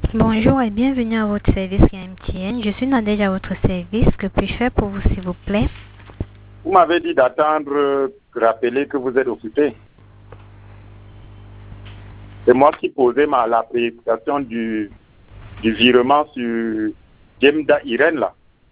Bonjour et bienvenue à votre service MTN. Je suis Nadège à votre service. Que puis-je faire pour vous, s'il vous plaît? Vous m'avez dit d'attendre, rappeler que vous êtes occupé. C'est moi qui posais la préoccupation du virement sur Jemda Irène, là.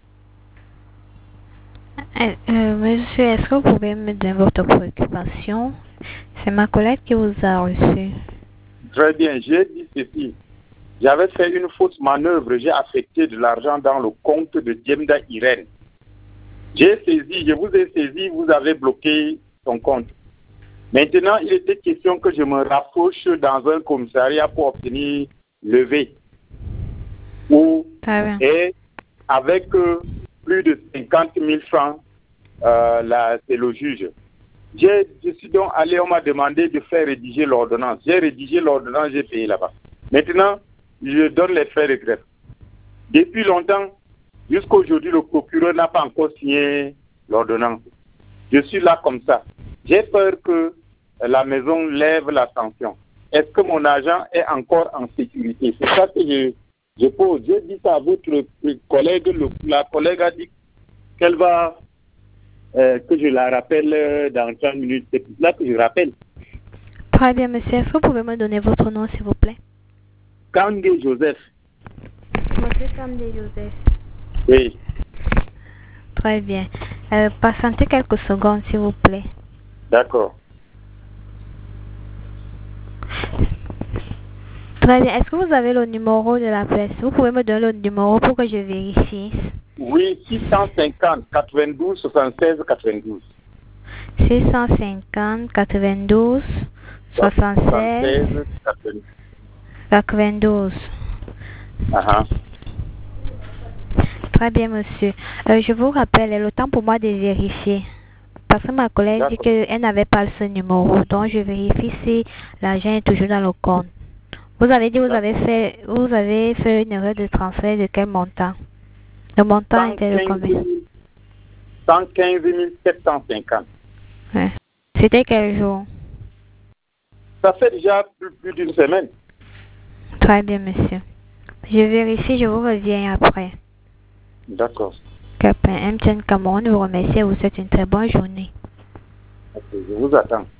Monsieur, est-ce que vous pouvez me donner votre préoccupation? C'est ma collègue qui vous a reçu. Très bien, j'ai dit ceci. J'avais fait une fausse manœuvre, j'ai affecté de l'argent dans le compte de Jemda Irène. Je vous ai saisi, vous avez bloqué son compte. Maintenant, il était question que je me rapproche dans un commissariat pour obtenir levée. Et avec plus de 50 000 francs, c'est le juge. Je suis donc allé, on m'a demandé de faire rédiger l'ordonnance. J'ai rédigé l'ordonnance, j'ai payé là-bas. Maintenant, je donne les frais de greffe. Depuis longtemps, jusqu'à aujourd'hui, le procureur n'a pas encore signé l'ordonnance. Je suis là comme ça. J'ai peur que la maison lève la sanction. Est-ce que mon argent est encore en sécurité? C'est ça que je pose. Je dis ça à votre collègue. La collègue a dit qu'elle va, que je la rappelle dans 30 minutes. C'est pour cela que je rappelle. Très bien, monsieur. Est-ce que vous pouvez me donner votre nom, s'il vous plaît? Kangé Joseph. Monsieur Kangé Joseph. Oui. Très bien. Patientez quelques secondes, s'il vous plaît. D'accord. Très bien. Est-ce que vous avez le numéro de la pièce? Vous pouvez me donner le numéro pour que je vérifie. Oui, 650 92 76 92. 650 92 76 92. Très bien, monsieur. Je vous rappelle, le temps pour moi de vérifier. Parce que ma collègue dit qu'elle n'avait pas ce numéro. Donc, je vérifie si l'argent est toujours dans le compte. Vous avez dit que vous avez fait une erreur de transfert de quel montant? Le montant était de combien? 115 750. Ouais. C'était quel jour? Ça fait déjà plus d'une semaine. Très bien, monsieur. Je vérifie, je vous reviens après. D'accord. MTN Cameroun vous remercie et vous souhaite une très bonne journée. Okay, je vous attends.